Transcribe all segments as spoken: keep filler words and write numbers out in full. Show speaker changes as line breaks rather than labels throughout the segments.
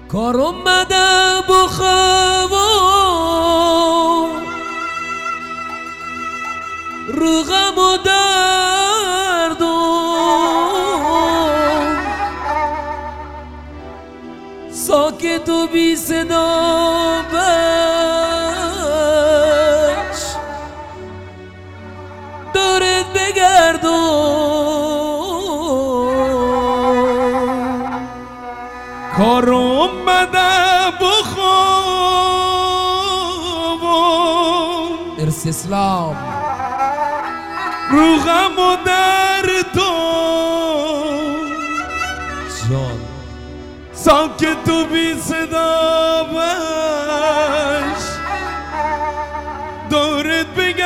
کار اومده بخوا رو غم و درد و ساکت و بی صدا بش دورت بگردون
کار اومده بخوابم
ارث اسلام
رو غم و درد و
جان
ساکت و بی صدا باش دورت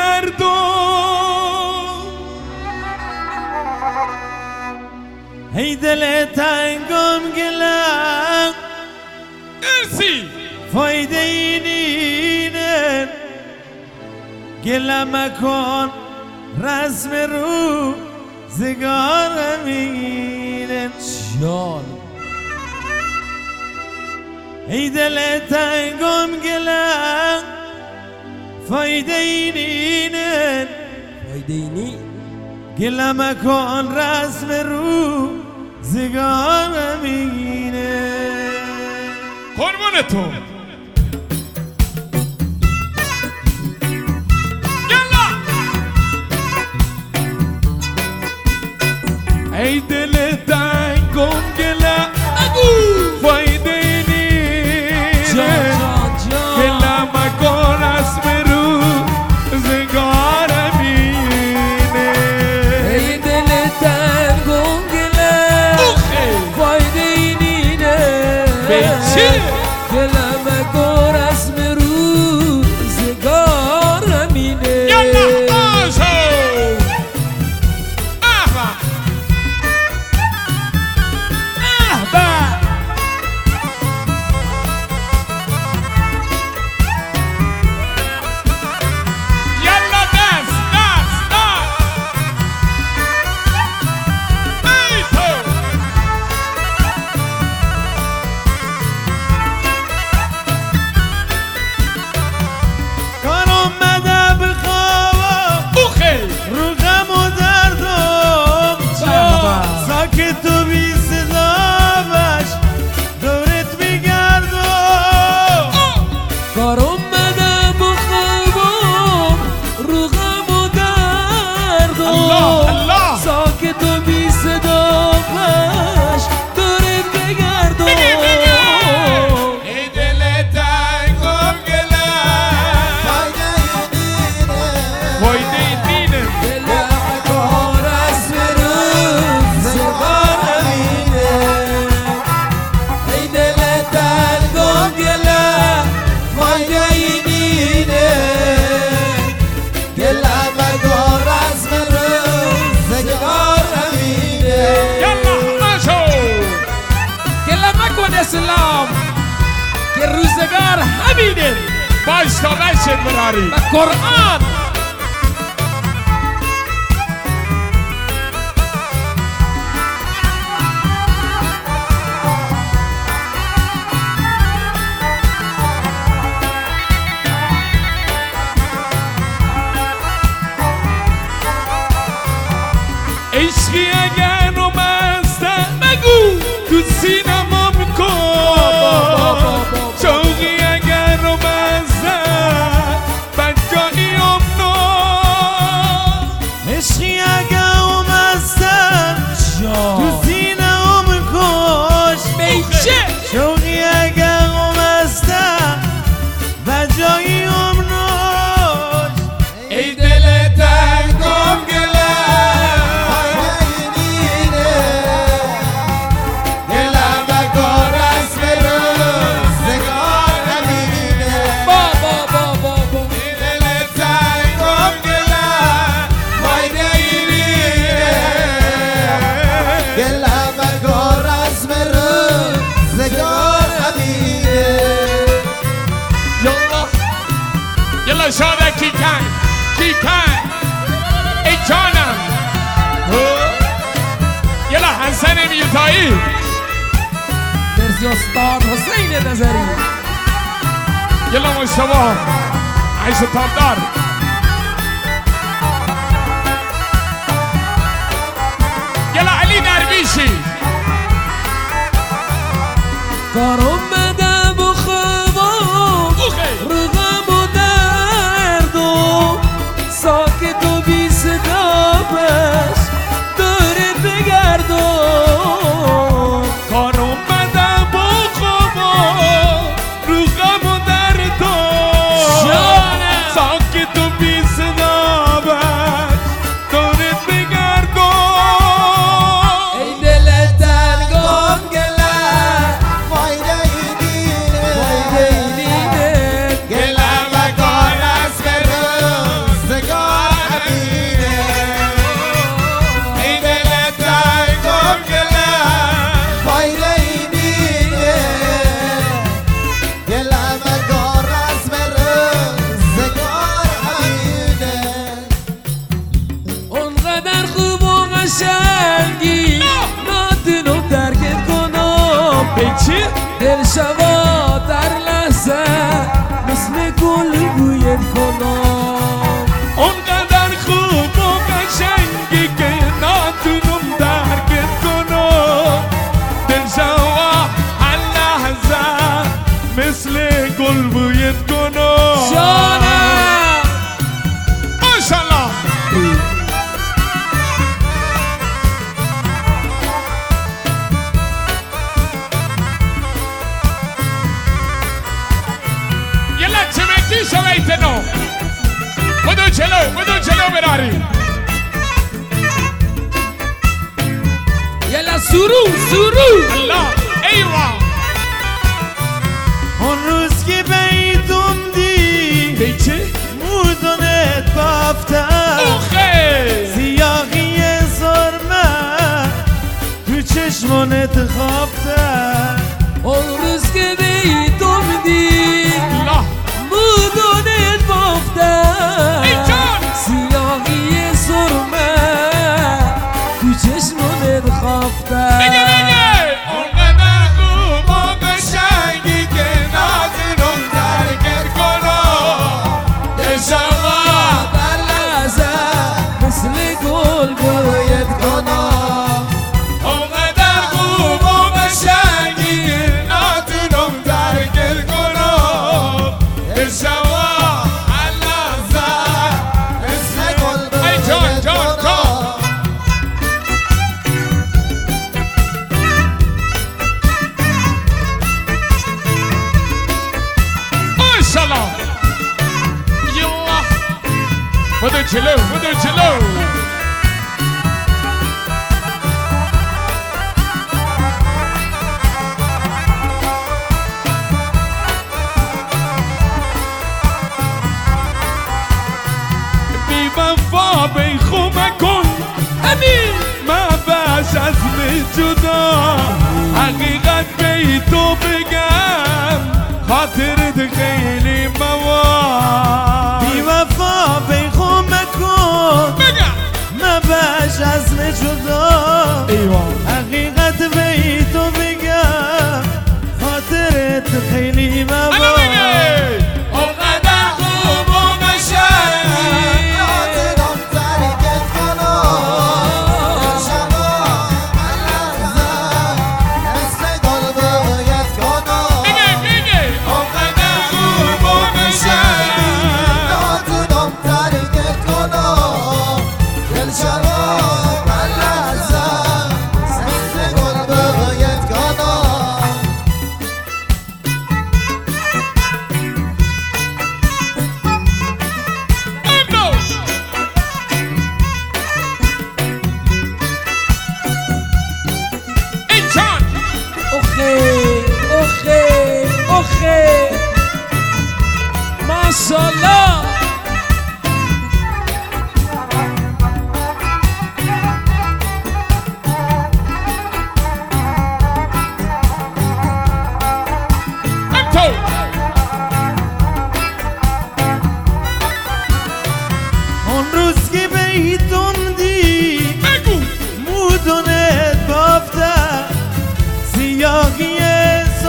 بگردون ای دل تنگم گلم ارسی فایده این اینه گلم کن رسم رو زگارم اینه
جان
ای دل تنگم گلم فایده این اینه
فایده اینی
گلم کن رسم رو زگارم اینه قربان تو ای دل تنگم گلم فایده نیست گلم کن رسم رو زگارم اینه
ای دل تنگم گلم فایده اینه گلم کن رسم رو زگارم اینه اسلام که روزگار همینه
باش تا بشت براری
و قرآن
عشقی اگر اومسته بگو تو سینما شوقی اگر رو بزن بجایی امنو عشقی اگر اومستم تو سینه ام کش
میشه
شوقی اگر اومستم بجایی امنوش ای دل تنگم گلم گلم
عزیز استاد حسین نظری.
یلا مشتبه عیش تابدار. یلا علی درویشی.
کار اومدم و خوابم رو غم و درد و ساکت و بی صدا بش داره بگردم.
کار اومدم و خوابم رو غم و درد و ساکت و بی صدا بش داره بگردم.
ای دل تنگم گله
فایده اینه
فایده اینه
گله و کار از به روزگار همینه. ای دل تنگم گله فایده اینه گله و کار از به روزگار همینه.
اونقدر خوب و قشنگی ناتونم درکت کنم.
چی؟
دل شوا در لحظه مثل گل بویت کنم.
اونقدر خوب و قشنگی که ناتونم درکت کنم. دل شوا هر لحظه مثل گل بویت کنم.
جانم
ماشالله. یلا چمکی شویتنو بدو چلو بدو چلو براری.
یلا سرو سرو
الله ایوا.
اون روز که بیتم دی
بیچه
موردنت بافتم
اوخه
سیاهی سرمه تو چشمانت خوابتم.
اون روز که بیتم دی
الله
مودونت بافتم
ای جان.
سیاهی سرمه تو چشمونت
بگه
خوافتم.
بگه اونقدر خوب و قشنگی که ناتونم درکت کنم. دل شما
در لحظه مثل گل بویت کنم.
اونقدر خوب و قشنگی که ناتونم درکت کنم. دل شما هر لحظه
مثل گل
ای جان جان جان. ماشالله. یلا بدو چلو بدو چلو. بی وفا بی خومه کن
امین
ما باش از می جدا. حقیقت بی تو بگم خاطرت خیلی مواد.
بی وفا بی خون مکن
بگم
مباش از من جدا.
ایوان
حقیقت بی تو بگم خاطرت خیلی
انا
مباد.
بگه اونقدر خوب و قشنگی
ناتونم ترکت کنم. شما لحظه مثل گل بویت کنم.
بگه بگه اونقدر خوب و قشنگی
ناتونم ترکت کنم. دل شما لحظه مثل گل بویت کنم.
امروز این چند
اوخه اوخه اوخه ماشالله.
امتو
اون روز که بیتم دی
بگو
مودنت بافتم سیاهی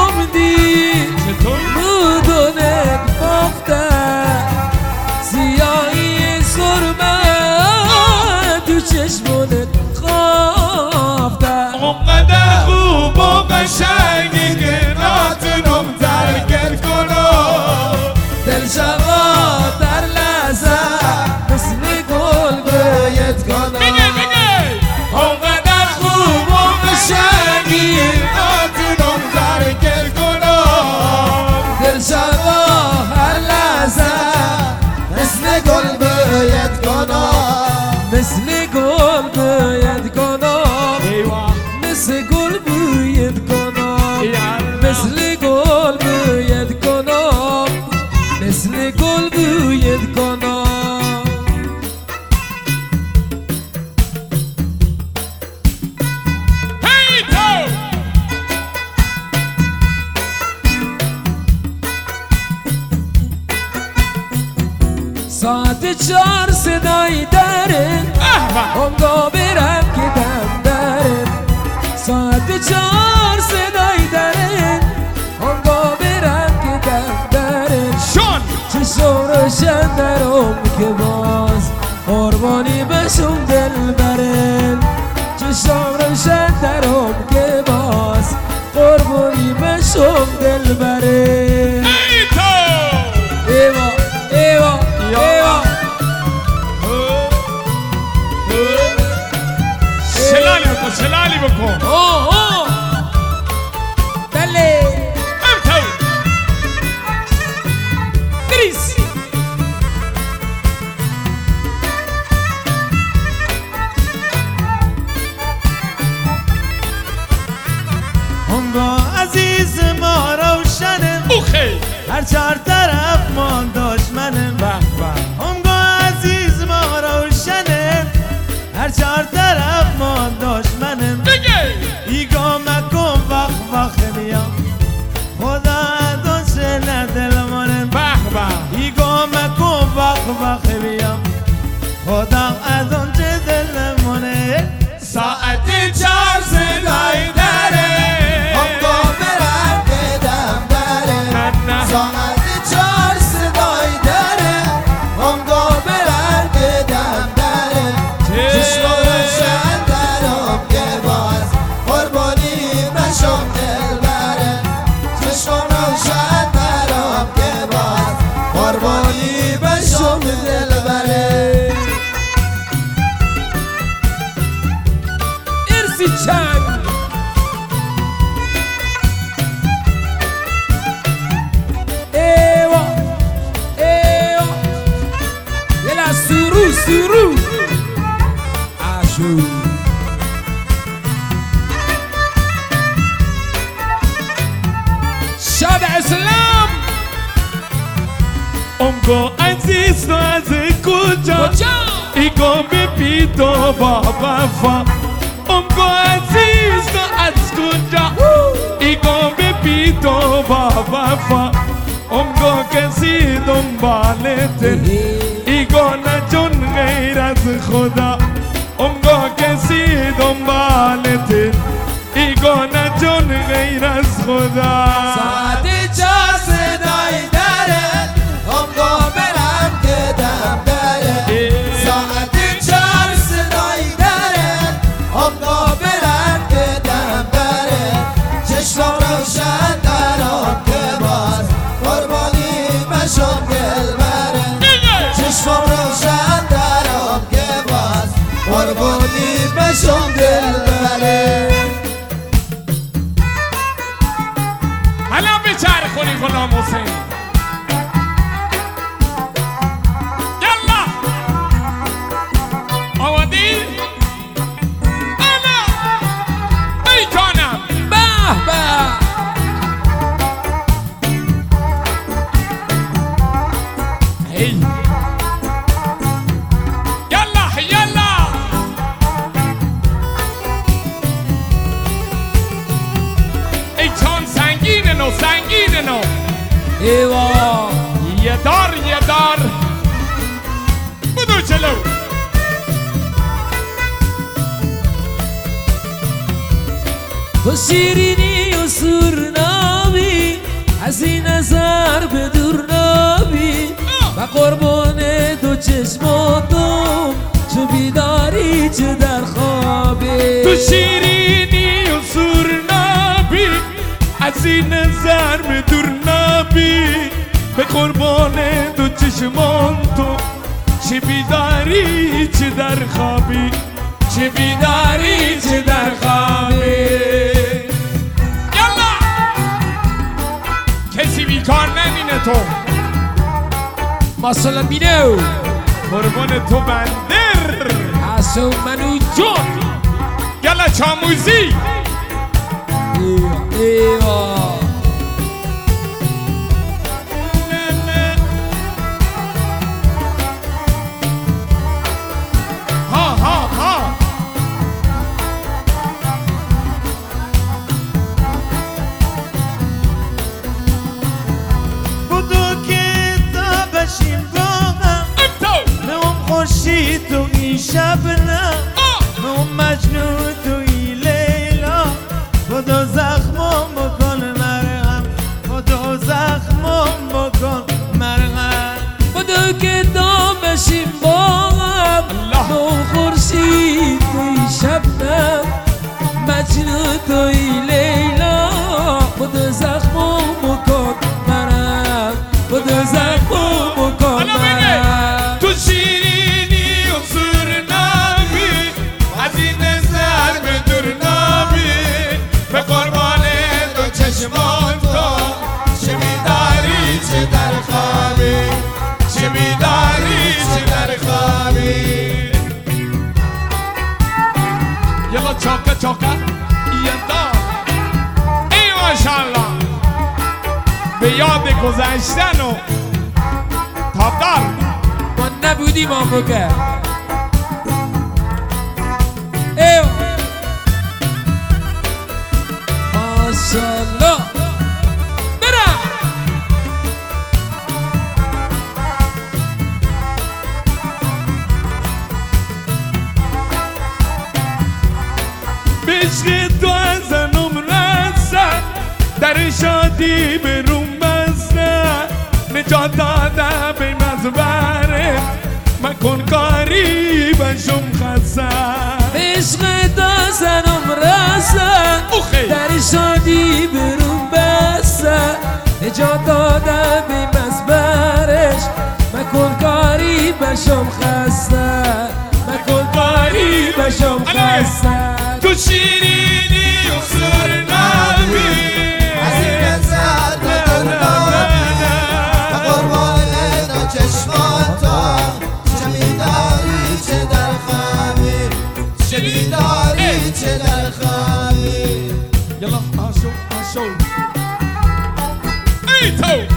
تمدی بدونت بافته سیاهی سرمه تو چشمونت خوافته
اونقدر خوب و قشنگی که ناتونم ترکت کنم
دل شما در لحظه مثل گل باید کنم
میگه میگه اونقدر خوب و قشنگی ناتونم ترکت کنم
دل شما هر لحظه مثل گل باید کنم مثل گل باید کنم مثل گل باید کنم مثل گل باید کنم مثل گل باید کنم
هی تو
ساعت چهار صدای درن اونگاه برم که دم درن ساعت چهار صدای درن اونگاه برم که دم درن
شون
چشم روشن درم که باز قربانی بشم دل برن چشم روشن درم که باز قربانی بشم دل برن
هی تو
ایوا ایوا ایوا
شلالی بکن شلالی بکن
اوه اوه بله
هم تو
گریس
اونگاه عزیز ما روشنم
اوخی
هر چهار طرف ما دشمنم
به به
اونگاه عزیز ما روشنم هر چهار طرف ما دشمنم
دیگه
ایگاه مکن وقت وقت میام خدا دوست ندل منم
به به
ایگاه مکن وقت وقت میام خدا از آنچه دل منه
ساعت چهار صدای داره
اونگاه برم بدم داره
نه
ساعت چهار صدای داره اونگاه برم بدم داره چشم روشن درم که باز قربانی بشم دل بره چشم روشن درم که باز قربانی بشم دل بره
ارسی چنگ ایوا ایوا یلا سرو سرو عاشو شاد اسلام
اونگاه عزیز تو از کجا
کجا
ایگاه بی تو با وفا اونگاه عزیز تو از کجا ایگاه بی تو با وفا اونگاه کسی دنبالته ایگاه نه جون غیر از خدا اونگاه کسی دنبالته ایگاه نه جون غیر از خدا
ساعت چهار صدای داره اونگاه برم که دم داره ساعت چهار صدای داره اونگاه برم که دم داره چشم روشن دارم که باز قربانی بشم دل بره چشم روشن دارم که باز قربانی بشم دل بره
حالا بچرخونی غلام حسین یلا آمادی؟ انا ای کانم
به به
هی یلا یلا ای کان سنگین نو سنگین نو
ایوا
یه دار یه دار بدو چلو
تو شیرینی و سرنابی از این نظر به دور نبی و قربان دو چشماتم چه بیداری چه در خوابی
تو شیرینی و سور نبی از این نظر به دور نبی به قربان دو چشمان تو چه بیداری چه در خوابی چه بیداری چه در خوابی یالا کسی بیکار نمینه تو
مثلا بینو
قربان تو بندر
حسو منو جون
یالا چاموزی
ایوا ایوا
ها ها ها بودو که تا بشیم با هم نه اون خوشی تو این شب نه نه اون مجنون تو این لیلا بودو زخمم بکن مرهم بودو زخمم بکن مرهم
بودو که دام بشیم با هم نو خورشید توی شبنم مجنون توی لیلا بودو زخمم بکن مرم بودو زخمم بکن مرم
تو شیرینی و سور نبی از این نظر به دور نبی به قربان دو چشمان تو چه بیداری چه در خوابی چه بیداری چه در خوابی یلا چاکه چاکه یلا ای ماشالله به یاد گذشتن و تابدار
ما نبودیم آن بکر ایو ماشالله برم
عشق تو ازنم رسد در شادی به روم بستن نجات داده به مزبره مکن کاری بشم خسن
عشق تو زنم رسد در شادی به روم بستن نجات داده به مزبرش مکن کاری بشم خسته مکن کاری بشم خسته
تو شیرینی و سر نبی
از این نظر به دور نبی و قربان دو چشمان تو چه بیداری چه در خوابی چه بیداری چه در خوابی
یلا آشو آشو ای تو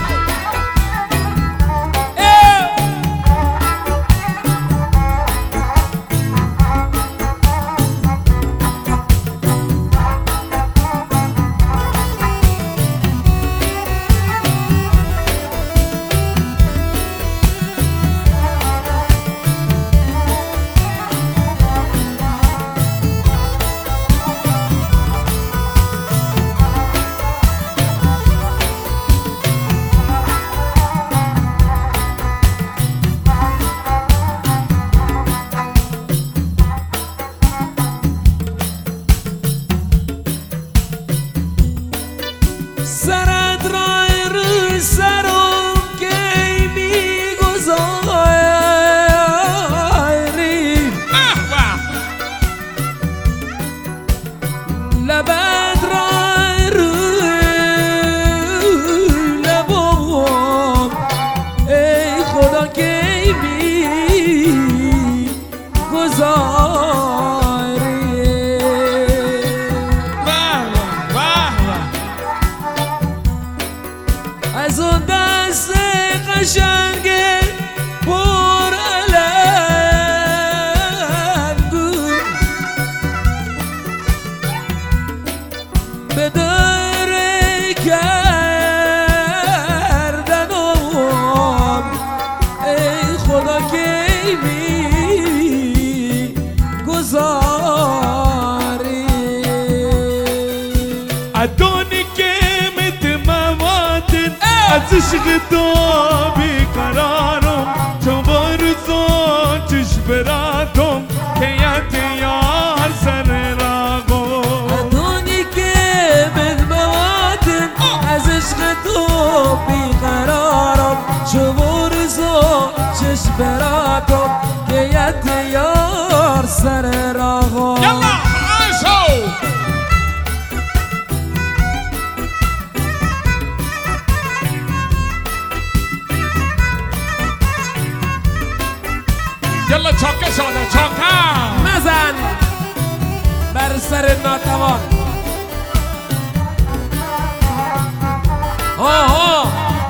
از عشق تو بیقرارم چون با روزا چش براتم که یاد یار سر راغم
ادونی که بدبواتن از عشق تو بیقرارم چون روزا چش براتم که یاد یار سر راغم
يلا عاشوا يلا چاکه شده چاکه
مزن بر سر ناتوان آها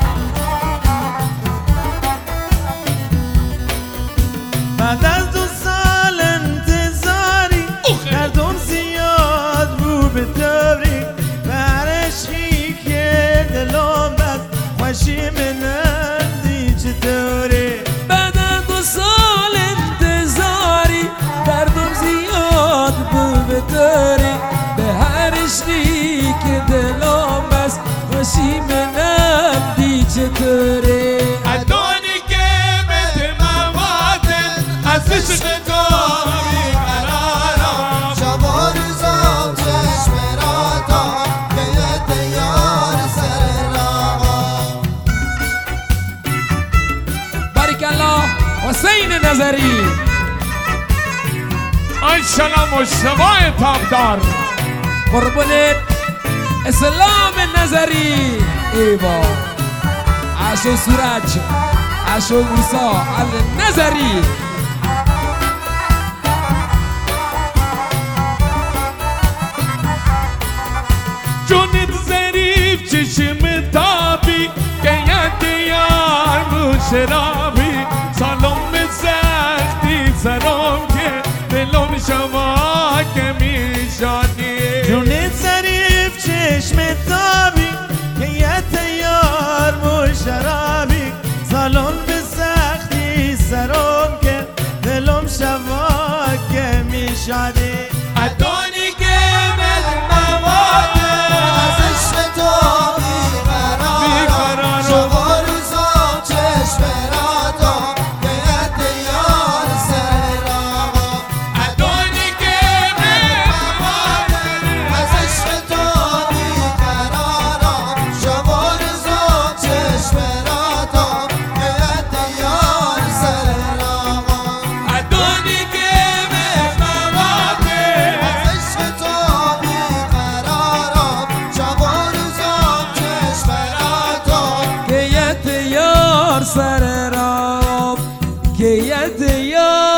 بعد از دو سال انتظاری کردم زیاد رو به دوری بر عشقی که دلم بست خوشی منندی چطوری
بعد از دو سال انتظاری دردم زیاد بود بطوری به هر عشقی که دلم بست خوشی منم دی چطوری
ادونی که بده موادن از عشق تو بیقرارم
شب و روزا چشم را تا که یه یار سر راغم
بارکالله حسین نظری
انشالله مجتمع تابدار
قربونت اسلام نظری ایوا عاشو سورج عاشو موسا النظری
جونت ظریف چشم تابی که یاد یار مشرابی سالم به سختی سرم که دلم شما که میشانی جونت ظریف چشم تابی که یاد یار مشرابی سالم به سختی سرم که دلم شما که میشانی
ادونی که بده موادن
از عشق تو بیقرارم شب و روزا چشم را تا که یه یار سر راغم
ادونی که بده موادن
از عشق تو بیقرارم شب و روزا چشم را تا که یه یار سر راغم
ادونی که بده موادن
از عشق تو بیقرارم شب و روزا چشم را تا
که یه یار سر رام که یه یار